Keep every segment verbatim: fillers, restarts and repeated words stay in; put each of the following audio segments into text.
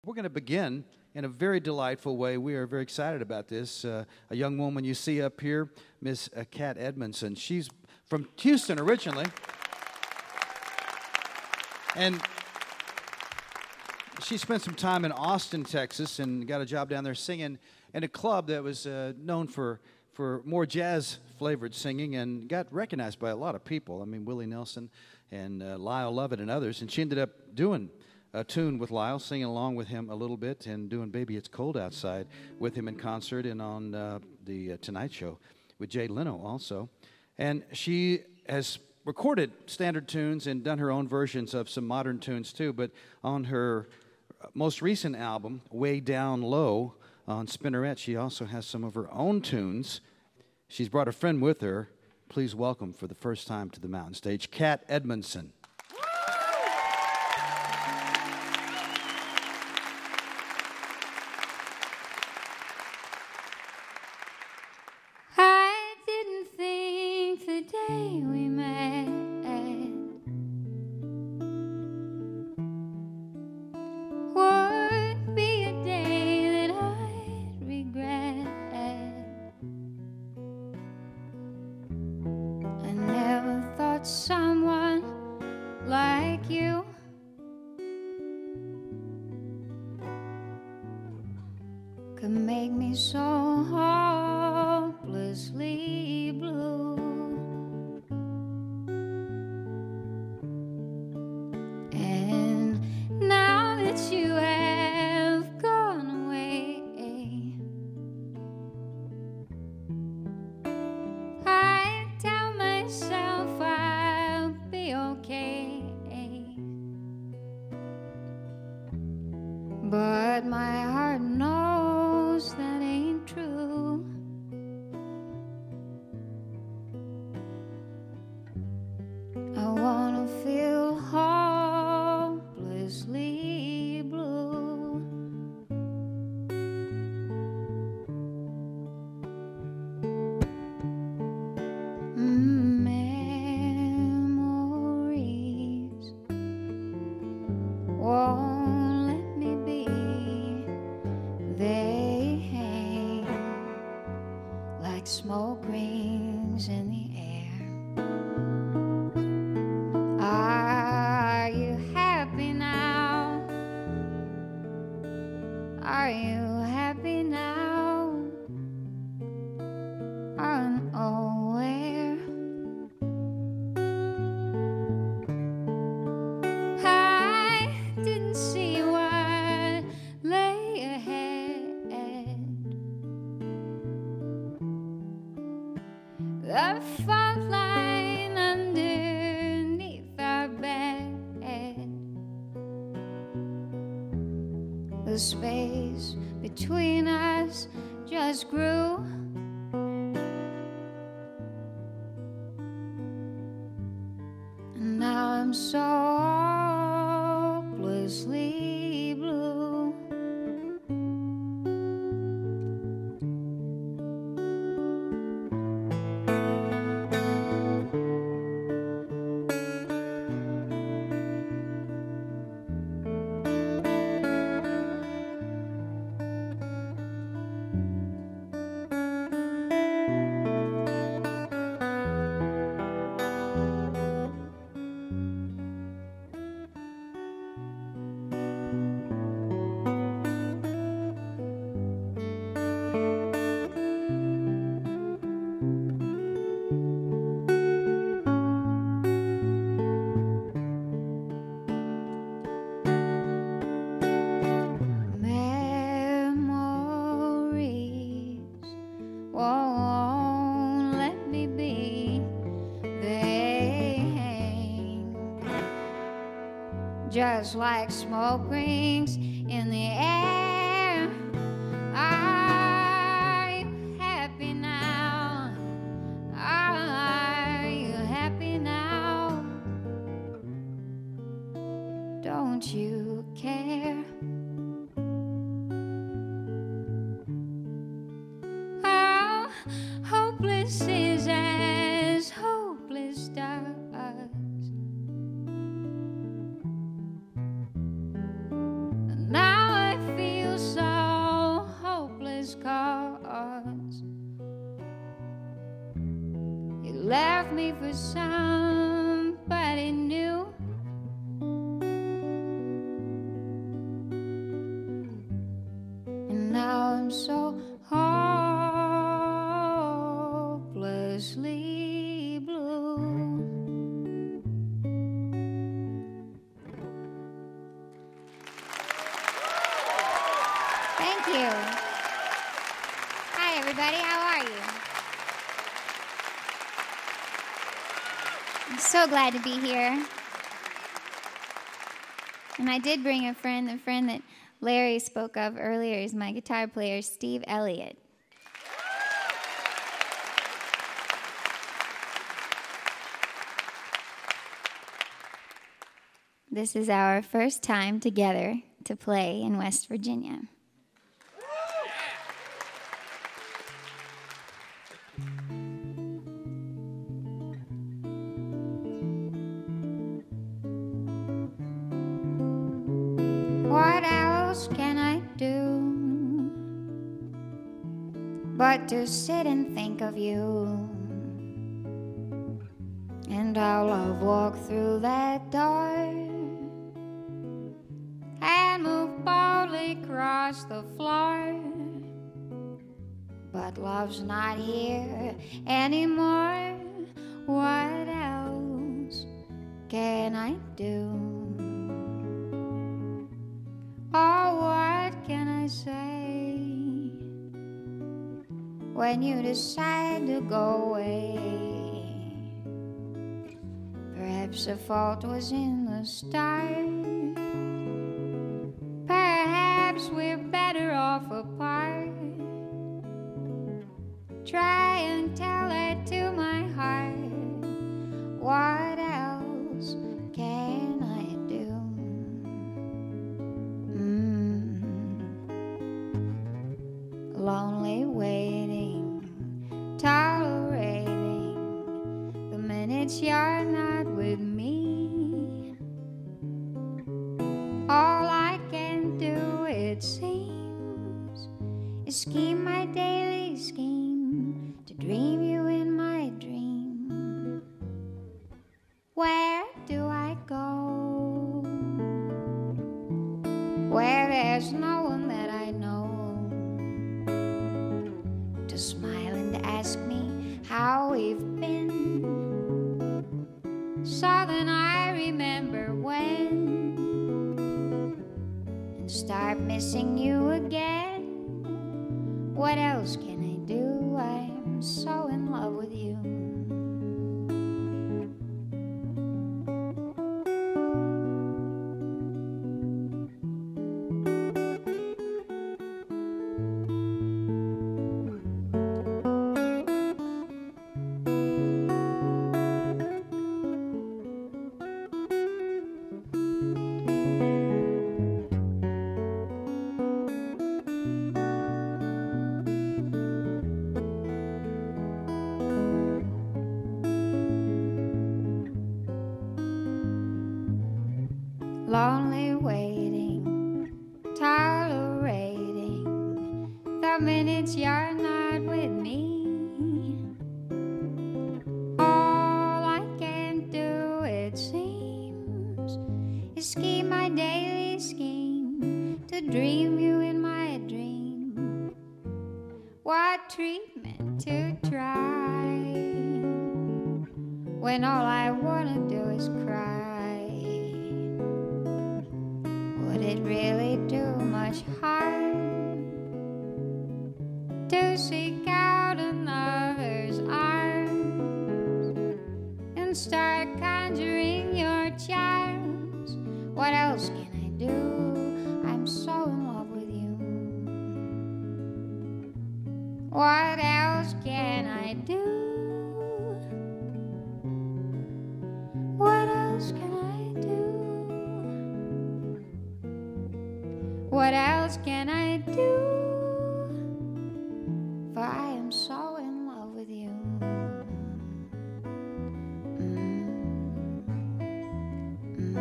We're going to begin in a very delightful way. We are very excited about this. Uh, a young woman you see up here, Miss uh, Kat Edmondson. She's from Houston originally. And she spent some time in Austin, Texas, and got a job down there singing in a club that was uh, known for, for more jazz-flavored singing and got recognized by a lot of people. I mean, Willie Nelson and uh, Lyle Lovett and others. And she ended up doing a tune with Lyle, singing along with him a little bit and doing Baby It's Cold Outside with him in concert and on uh, the uh, Tonight Show with Jay Leno also. And she has recorded standard tunes and done her own versions of some modern tunes too, but on her most recent album, Way Down Low, on Spinneret, she also has some of her own tunes. She's brought a friend with her. Please welcome for the first time to the mountain stage, Kat Edmondson. Someone like you could make me so hopelessly blue. And now that you have gone away, I tell myself okay, but my heart knows that ain't true. I wanna feel hopelessly blue. Mm. Won't let me be. They hang like smoke rings in the air. Are you happy now? Are you happy now? Unaware. Didn't see what lay ahead. The fault line underneath our bed. The space between us just grew. And now I'm so hopelessly blue. Won't let me be. They hang just like smoke rings in the air. Are you happy now? Are you happy now? Don't you care? Hopeless is as hopeless does. left me for somebody new. And now I'm so hopelessly blue. Thank you. Hi, everybody. How are you? I'm so glad to be here. And I did bring a friend. The friend that Larry spoke of earlier is my guitar player, Steve Elliott. This is our first time together to play in West Virginia. What else can I do but to sit and think of you? And how love walked through that door and move boldly across the floor. But love's not here anymore. What else can I do? Oh, what can I say when you decide to go away? Perhaps the fault was in the start. Perhaps we're better off apart. Try and tell that to my heart. What else can I do? Mm. Lonely waiting, tolerating the minutes you're not with me. All I can do, it seems, is scheme my daily scheme to dream you in my dream. Where do I go? Where there's no one that I know to smile and to ask me how we've been. So then I remember when and start missing you again. What else can I do? I'm so in love with you. Lonely waiting, tolerating the minutes you're not with me. All I can do, it seems, is scheme my daily scheme to dream you in my dream. What treatment to try when all I wanna do is cry? Would it really do much harm to seek out another's arms and start conjuring your charms? What else can I do? I'm so in love with you. What else can I do? What else can I do? What else can I do? For I am so in love with you. Mm. Mm.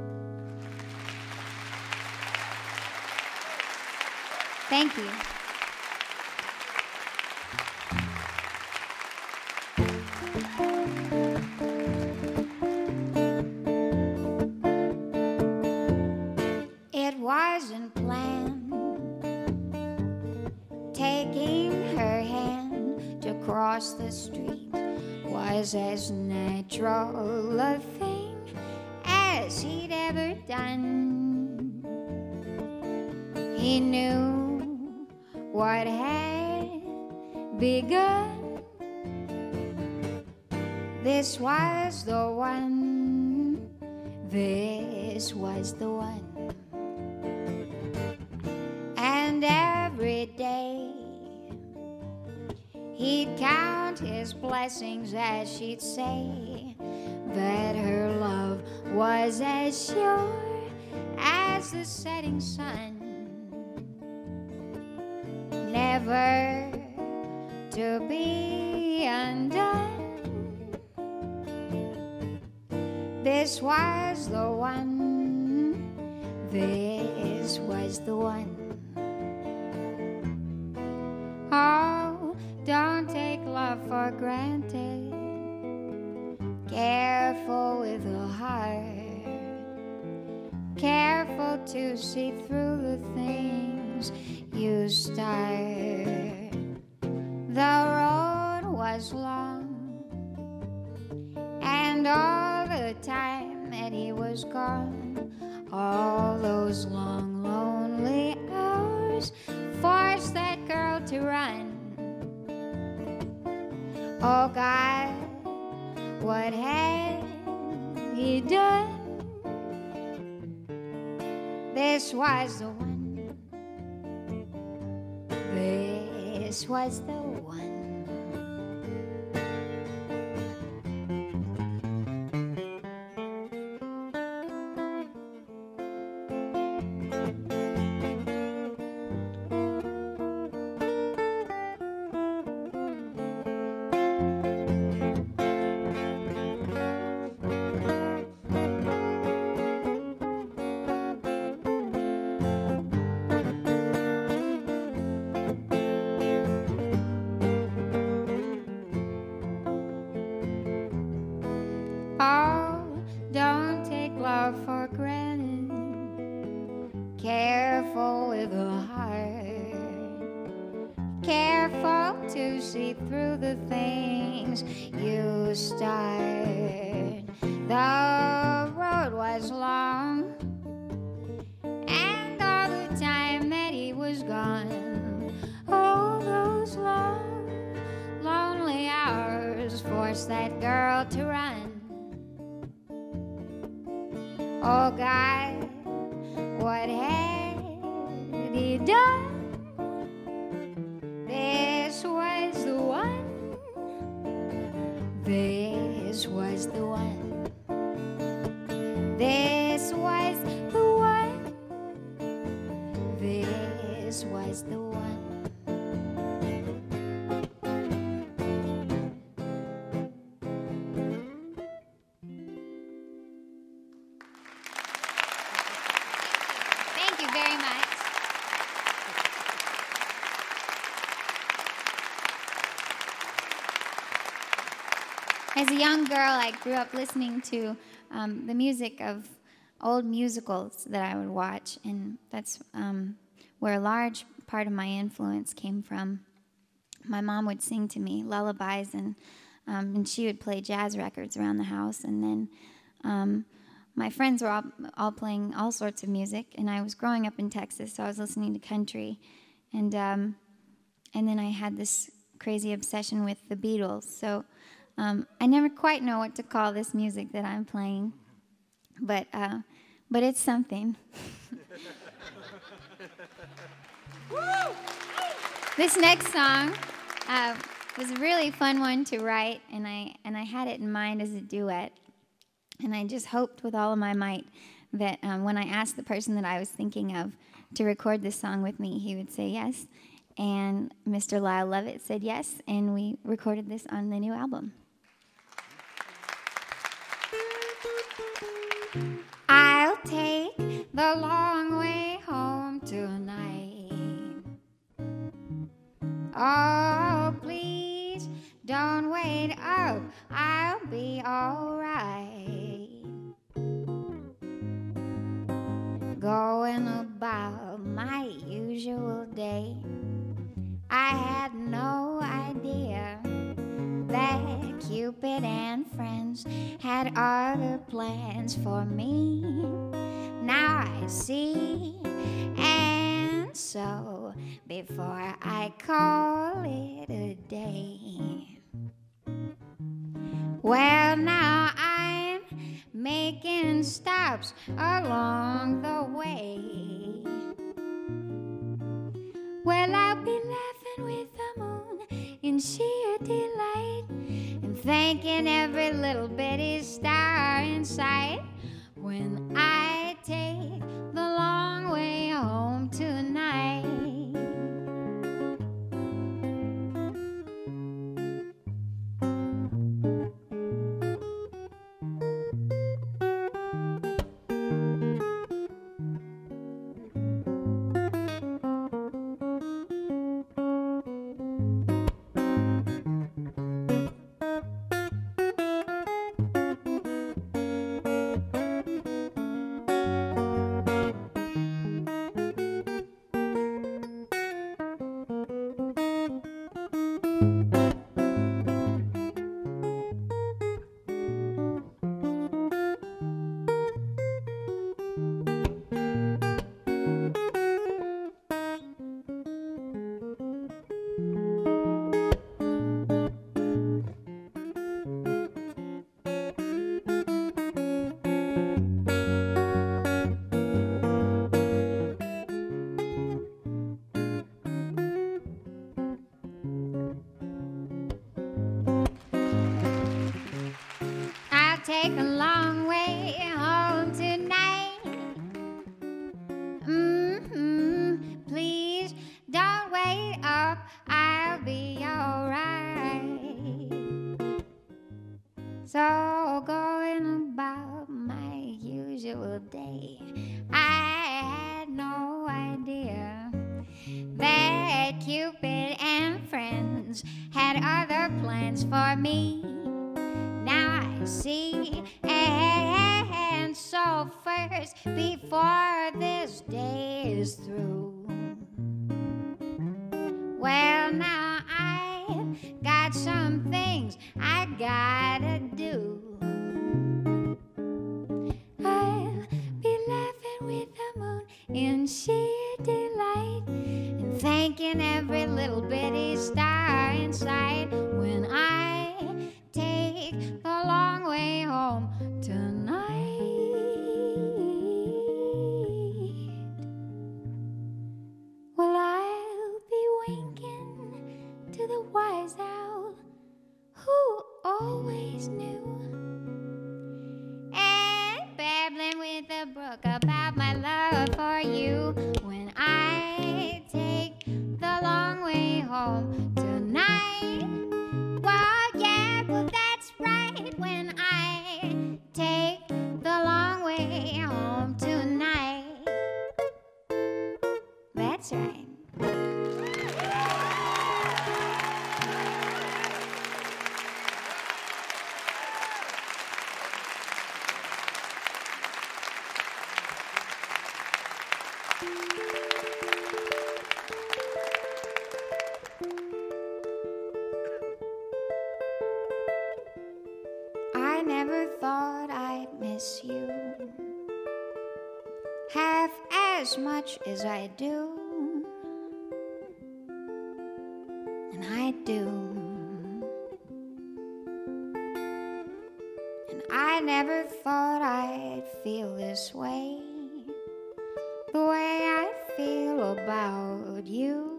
Mm. Thank you. across the street was as natural a thing as he'd ever done. He knew what had begun. This was the one, this was the one. And every day he'd count his blessings as she'd say that her love was as sure as the setting sun, never to be undone. This was the one, this was the one. Oh, don't take love for granted. Careful with the heart. Careful to see through the things you start. The road was long, and all the time that he was gone, all those long, lonely hours forced that girl to run. Oh God, what had he done? This was the one, this was the one. Oh, don't take love for granted. Careful with the heart. Careful to see through the things you start. The road was long, and all the time that he was gone, all those long, lonely hours forced that girl to run. Oh God, what had he done? This was the one, this was the one, this was the one, this was the one. Thank you very much. As a young girl, I grew up listening to um, the music of old musicals that I would watch, and that's um, where a large part of my influence came from. My mom would sing to me lullabies, and um, and she would play jazz records around the house, and then um, my friends were all, all playing all sorts of music, and I was growing up in Texas, so I was listening to country, and um, and then I had this crazy obsession with the Beatles. So um, I never quite know what to call this music that I'm playing, but uh, but it's something. This next song uh, was a really fun one to write, and I and I had it in mind as a duet. And I just hoped with all of my might that um, when I asked the person that I was thinking of to record this song with me, he would say yes. And Mister Lyle Lovett said yes, and we recorded this on the new album. I'll take the long way home tonight. Oh, please don't wait up. I'll be all right. Going about my usual day. I had no idea Cupid and friends had other plans for me. Now I see, and so before I call it a day, well, now I'm making stops along the way. Well, I'll be laughing with the moon in sheer delight and thanking every little bitty star in sight when I take the long way home tonight. Take a long way home tonight. Mm-hmm. Please don't wait up, I'll be alright. So going about my usual day, I had no idea that Cupid and friends had other plans for me. Now I see, and so first, before this day is through, well, now I've got some things I gotta do. I'll be laughing with the moon in sheer delight and thanking every little bitty star in sight when I take the long way home tonight. Well, I'll be winking to the wise owl who always knew, and babbling with the brook about my love for you when I take the long way home tonight. Well, yeah, well, that's right, when I take the long way home tonight. That's right. I never thought I'd miss you half as much as I do, and I do. And I never thought I'd feel this way, the way I feel about you.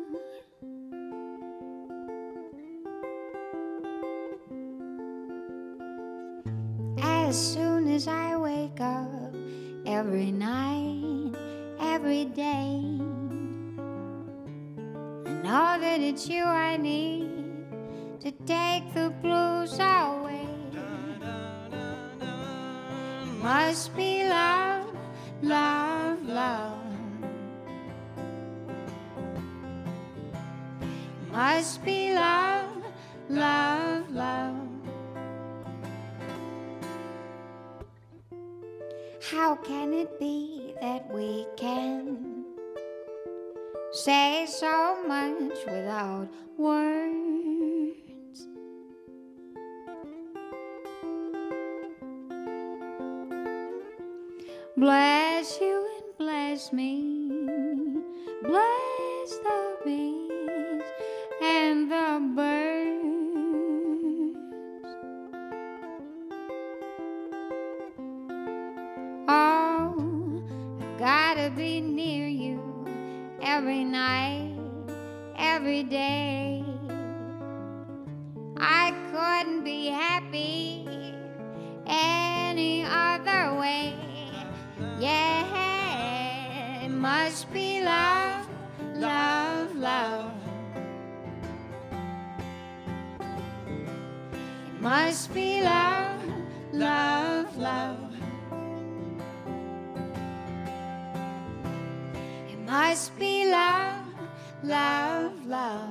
As soon as I wake up every night, every day, I know that it's you I need to take the blues away. Must be love, love, love. Must be love, love, love. How can it be that we can say so much without words? Bless you and bless me, bless the bees and the birds. Oh, I've gotta be near you every night, every day. I couldn't be happy any other way. Yeah, it must be love, love, love. It must be love, love, love. It must be love, love, love.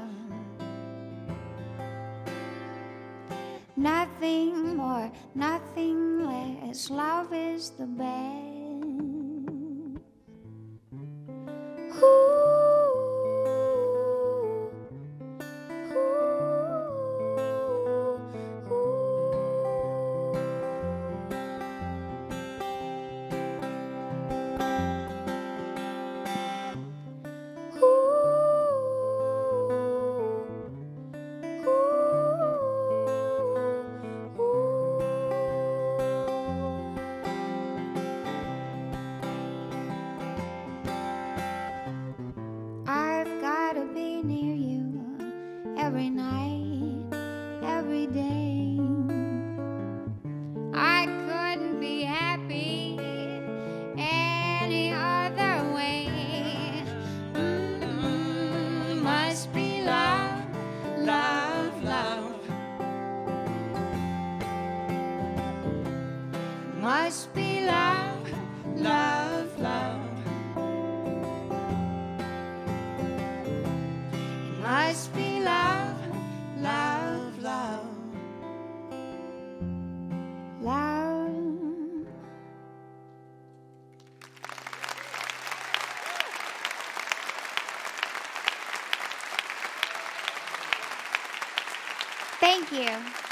Nothing more, nothing less. Love is the best. Ooh. I've gotta be near you every night, every day. I couldn't be happy any other way. Mm, must be love, love, love. Must be love, love, love. Must be love, love, love, love. Thank you.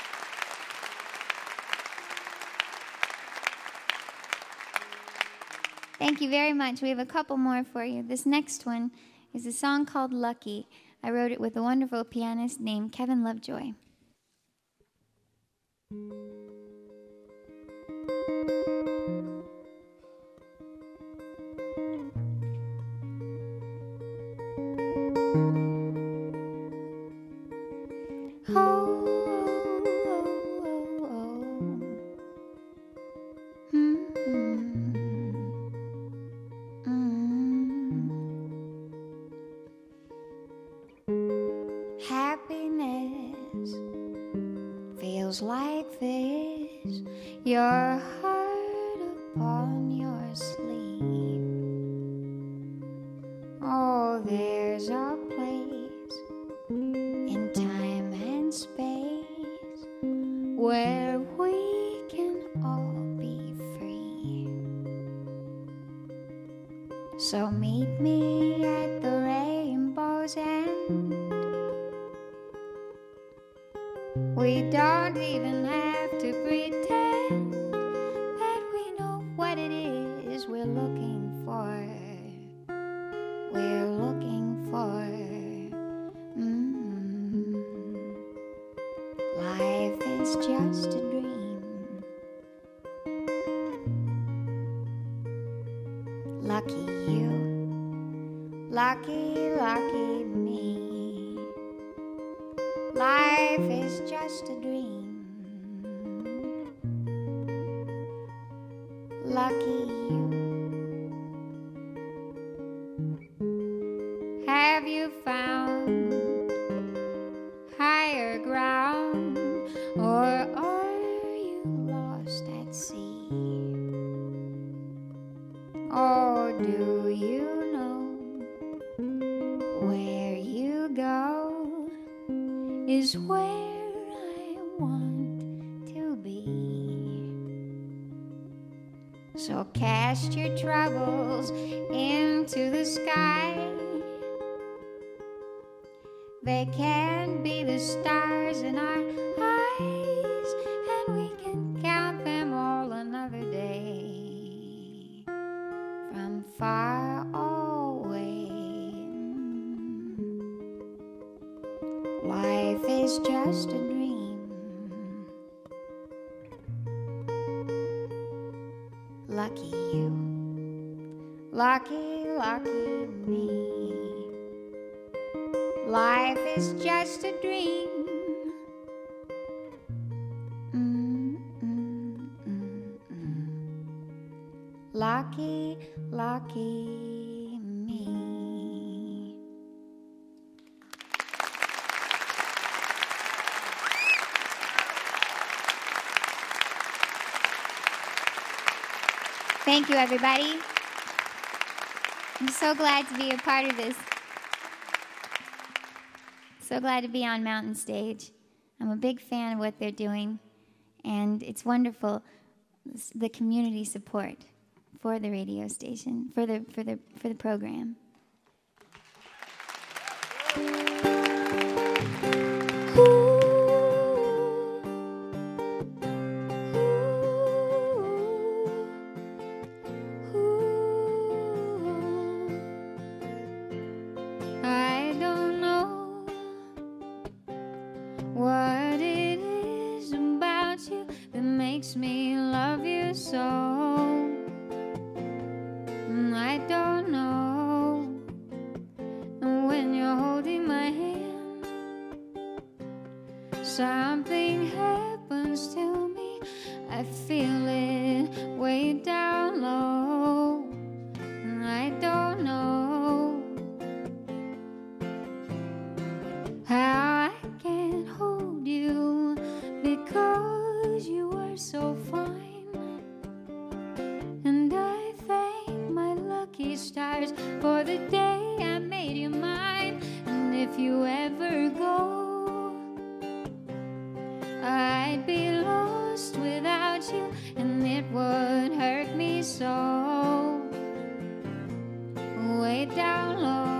Thank you very much. We have a couple more for you. This next one is a song called Lucky. I wrote it with a wonderful pianist named Kevin Lovejoy. Oh, oh, oh, oh. Mm-hmm. Mm. Happiness feels like this, your heart upon your sleeve. Oh, there's a place in time and space where we can all be free. So meet me at the rainbow's end. We don't even have to pretend that we know what it is we're looking for. We're looking for. Mm. Life is just a dream. Lucky you, lucky, lucky me. Life is just a dream. Lucky you. Have you found higher ground, or are you lost at sea? Or do you know where you go is where I want to be? So cast your troubles into the sky. They can be the stars in our eyes, and we can count them all another day. far away. Life is just a dream. Lucky you, lucky, lucky me. Life is just a dream. Mm, mm, mm, mm. Lucky, lucky me. Thank you, everybody. I'm so glad to be a part of this. So glad to be on Mountain Stage. I'm a big fan of what they're doing, and it's wonderful, the community support for the radio station, for the for the for the program. I don't know what it is about you that makes me love you so. I don't know. And when you're holding my hand, something happens to me. I feel it way down low. I don't know how I can hold you because you are so fine. And I thank my lucky stars for the day I made you mine. And if you ever go, I'd be lost without you, and it would hurt me so. Way down low.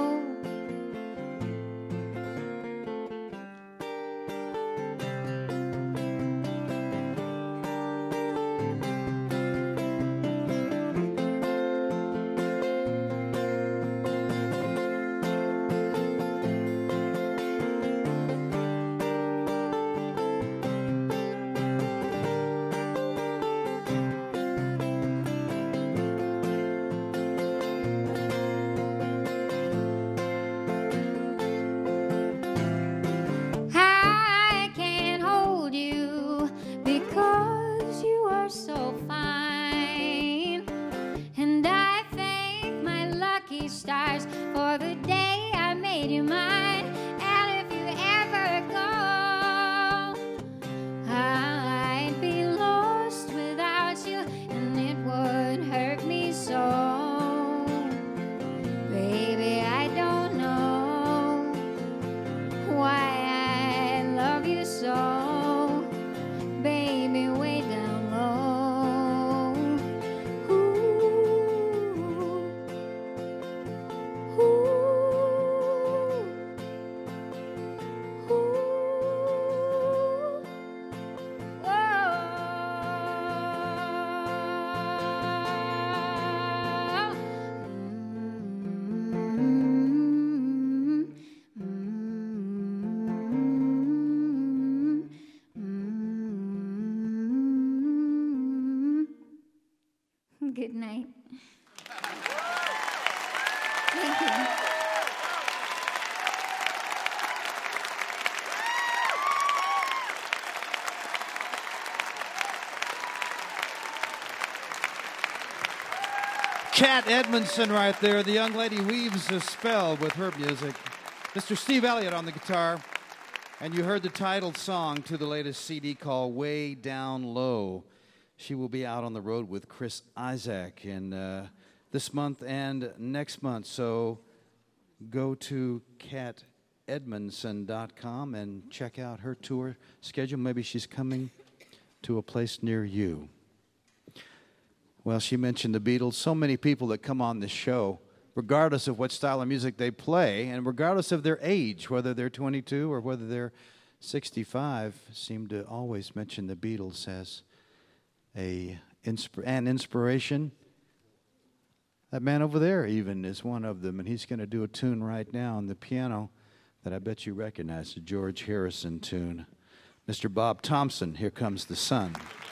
I can't hold you because you are so fine. And I thank my lucky stars for the day I made you mine. And if you ever go, I'd be lost without you, and it would hurt me so. Baby, I don't know why I love you so. Baby, way down low. Ooh. Ooh. Ooh. Whoa. Good night. Thank you. Cat Edmondson right there. The young lady weaves a spell with her music. Mister Steve Elliott on the guitar. And you heard the title song to the latest C D called Way Down Low. She will be out on the road with Chris Isaak in uh, this month and next month. So go to cat edmondson dot com and check out her tour schedule. Maybe she's coming to a place near you. Well, she mentioned the Beatles. So many people that come on this show, regardless of what style of music they play, and regardless of their age, whether they're twenty-two or whether they're sixty-five, seem to always mention the Beatles as a insp- an inspiration. That man over there even is one of them, and he's going to do a tune right now on the piano that I bet you recognize, the George Harrison tune. Mister Bob Thompson, Here Comes the Sun.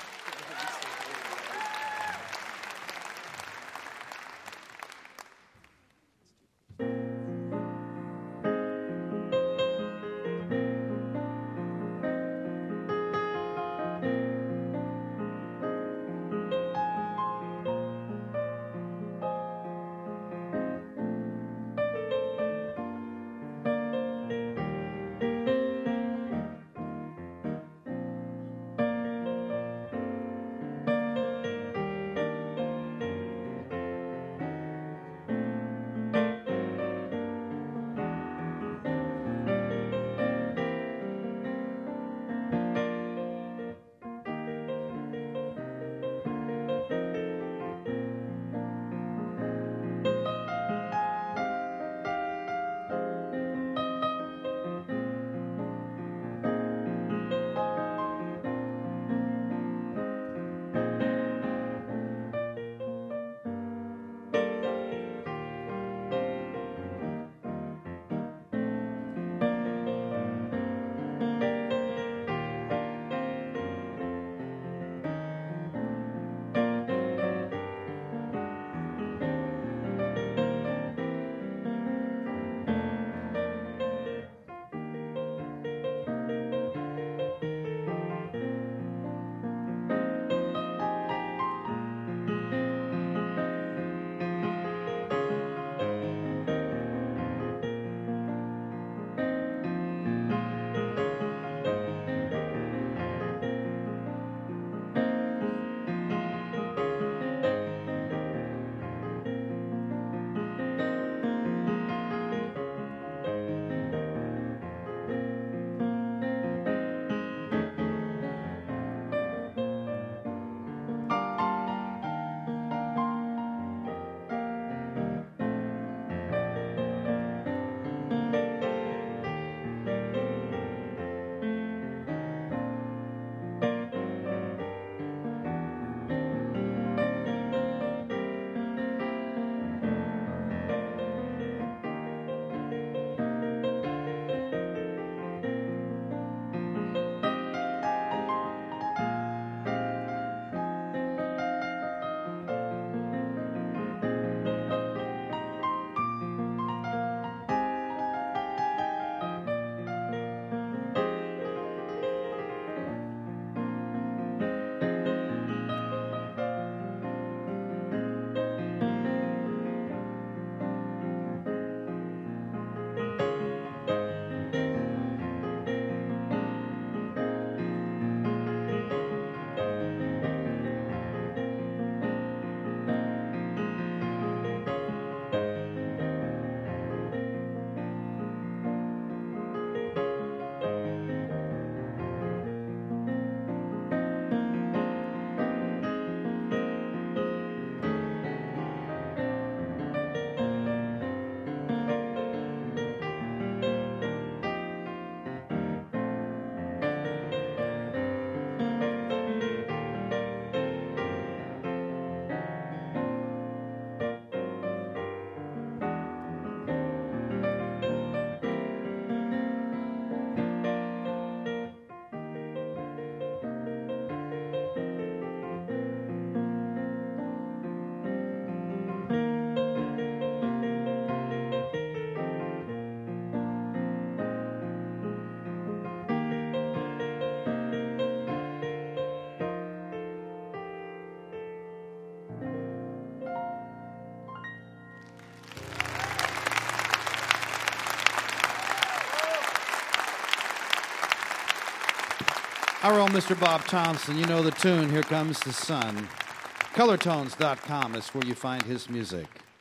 Our own Mister Bob Thompson, you know the tune, Here Comes the Sun. color tones dot com is where you find his music.